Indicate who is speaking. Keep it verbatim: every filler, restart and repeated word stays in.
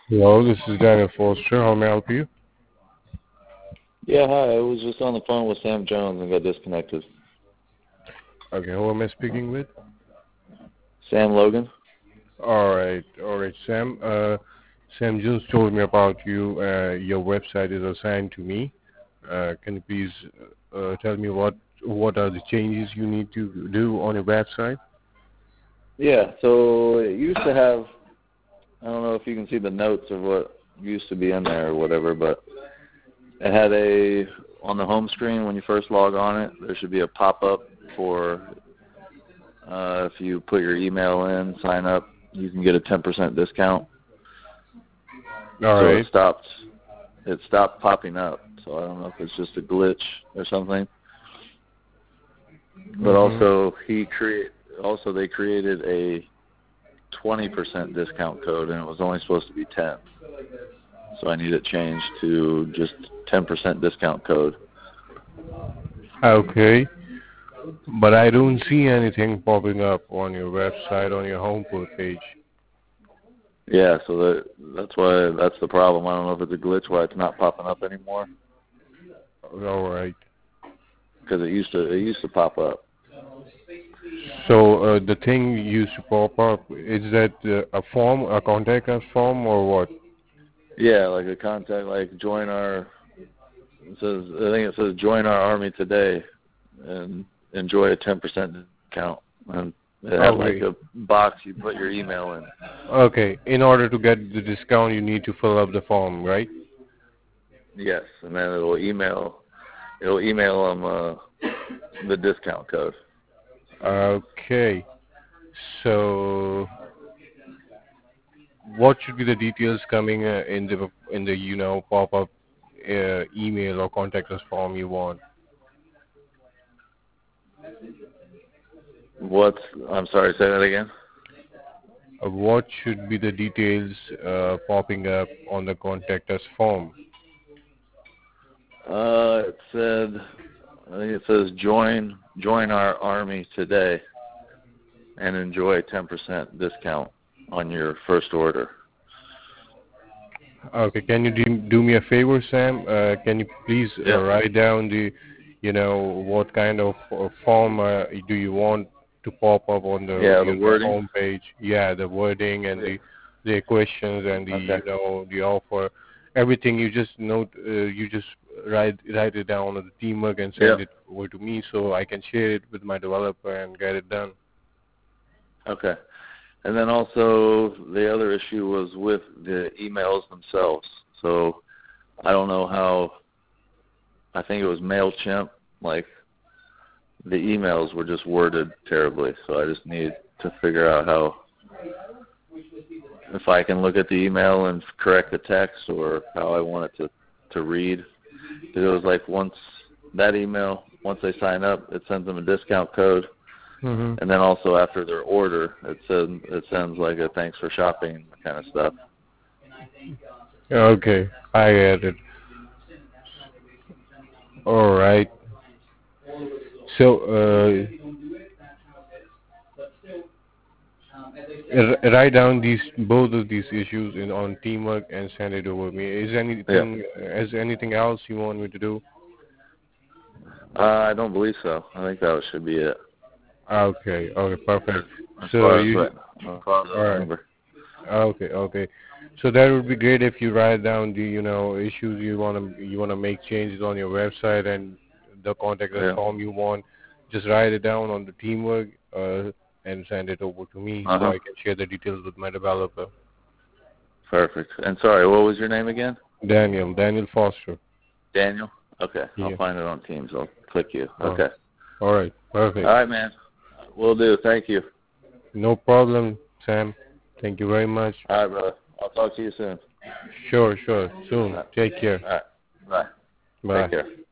Speaker 1: Hello, this is Daniel Foster. How may I help you?
Speaker 2: Yeah, hi. I was just on the phone with Sam Jones and got disconnected.
Speaker 1: Okay, who am I speaking with?
Speaker 2: Sam Logan?
Speaker 1: All right, all right, Sam. Uh, Sam just told me about you. Uh, your website is assigned to me. Uh, can you please uh, tell me what what are the changes you need to do on your website?
Speaker 2: Yeah, so it used to have, I don't know if you can see the notes of what used to be in there or whatever, but it had a, on the home screen when you first log on it, there should be a pop-up for uh, if you put your email in, sign up, you can get a ten percent discount.
Speaker 1: All
Speaker 2: So it
Speaker 1: right.
Speaker 2: stopped, it stopped popping up. So I don't know if it's just a glitch or something. But
Speaker 1: Mm-hmm.
Speaker 2: also he create also they created a twenty percent discount code and it was only supposed to be ten. So I need it changed to just ten percent discount code.
Speaker 1: Okay, but I don't see anything popping up on your website on your home page.
Speaker 2: Yeah, so that that's why that's the problem. I don't know if it's a glitch why it's not popping up anymore
Speaker 1: All right.
Speaker 2: because it used to it used to pop up.
Speaker 1: So uh, the thing used to pop up, is that uh, a form, a contact us form, or what?
Speaker 2: Yeah, like a contact like join our it says I think it says join our army today and enjoy a ten percent discount. And it had like
Speaker 1: Okay.
Speaker 2: a box you put your email in.
Speaker 1: Okay. In order to get the discount, you need to fill up the form, right?
Speaker 2: Yes, and then it'll email it'll email them uh, the discount code.
Speaker 1: Okay. So, what should be the details coming uh, in the in the you know pop-up uh, email or contact us form you want?
Speaker 2: What's I'm sorry, say that again.
Speaker 1: Uh, what should be the details uh, popping up on the contact us form?
Speaker 2: Uh, it said I think it says join join our army today and enjoy a ten percent discount on your first order.
Speaker 1: Okay, can you do, do me a favor, Sam? Uh, can you please uh,
Speaker 2: Yeah.
Speaker 1: write down the, you know, what kind of uh, form uh, do you want to pop up on the,
Speaker 2: Yeah, the
Speaker 1: you know,
Speaker 2: wording.
Speaker 1: home page? Yeah, the wording and
Speaker 2: Yeah.
Speaker 1: the, the questions and the,
Speaker 2: Okay.
Speaker 1: you know, the offer, everything. You just note, uh, you just write write it down on the teamwork and
Speaker 2: Yeah.
Speaker 1: send it over to me so I can share it with my developer and get it done.
Speaker 2: Okay. And then also the other issue was with the emails themselves. So I don't know how. I think it was MailChimp. Like the emails were just worded terribly. So I just need to figure out how if I can look at the email and correct the text or how I want it to to read. Because it was like once that email, once they sign up, it sends them a discount code.
Speaker 1: Mm-hmm.
Speaker 2: And then also after their order, it sends it sends like a thanks for shopping kind of stuff.
Speaker 1: Okay, I get it. All right. So, uh, R- write down these both of these issues in on teamwork and send it over me. Is
Speaker 2: Yeah.
Speaker 1: anything is anything else you want me to do?
Speaker 2: Uh, I don't believe so. I think that should be it.
Speaker 1: Okay, okay,
Speaker 2: As,
Speaker 1: perfect.
Speaker 2: as
Speaker 1: So
Speaker 2: far as
Speaker 1: you
Speaker 2: what, as far as I
Speaker 1: all right?
Speaker 2: remember.
Speaker 1: Okay, okay. So that would be great if you write down the you know issues you wanna you wanna make changes on your website and the contact us
Speaker 2: Yeah.
Speaker 1: form you want. Just write it down on the teamwork uh, and send it over to me
Speaker 2: Uh
Speaker 1: so
Speaker 2: huh.
Speaker 1: I can share the details with my developer.
Speaker 2: Perfect. And sorry, what was your name again?
Speaker 1: Daniel, Daniel Foster.
Speaker 2: Daniel. Okay, I'll
Speaker 1: Yeah.
Speaker 2: find it on Teams. I'll click you.
Speaker 1: Oh,
Speaker 2: Okay.
Speaker 1: all right,
Speaker 2: All
Speaker 1: perfect.
Speaker 2: right, man. Will do. Thank you.
Speaker 1: No problem, Sam. Thank you very much.
Speaker 2: All right, brother. I'll talk to you soon.
Speaker 1: Sure, sure.
Speaker 2: All
Speaker 1: Soon.
Speaker 2: right.
Speaker 1: Take care.
Speaker 2: All right. Bye. Take
Speaker 1: Bye.
Speaker 2: care.